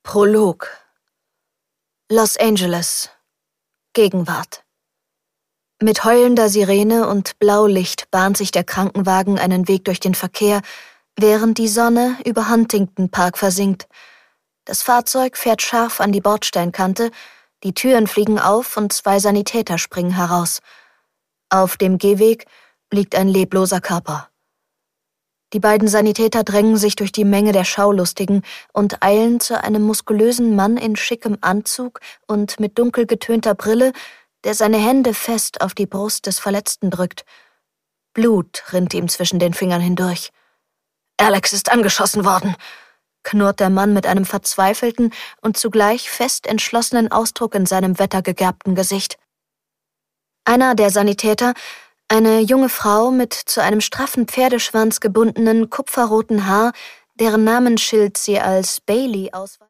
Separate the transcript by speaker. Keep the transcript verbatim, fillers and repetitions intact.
Speaker 1: Prolog. Los Angeles. Gegenwart. Mit heulender Sirene und Blaulicht bahnt sich der Krankenwagen einen Weg durch den Verkehr, während die Sonne über Huntington Park versinkt. Das Fahrzeug fährt scharf an die Bordsteinkante, die Türen fliegen auf und zwei Sanitäter springen heraus. Auf dem Gehweg liegt ein lebloser Körper. Die beiden Sanitäter drängen sich durch die Menge der Schaulustigen und eilen zu einem muskulösen Mann in schickem Anzug und mit dunkel getönter Brille, der seine Hände fest auf die Brust des Verletzten drückt. Blut rinnt ihm zwischen den Fingern hindurch. »Alex ist angeschossen worden«, knurrt der Mann mit einem verzweifelten und zugleich fest entschlossenen Ausdruck in seinem wettergegerbten Gesicht. Einer der Sanitäter, eine junge Frau mit zu einem straffen Pferdeschwanz gebundenen kupferroten Haar, deren Namensschild sie als Bailey ausweist,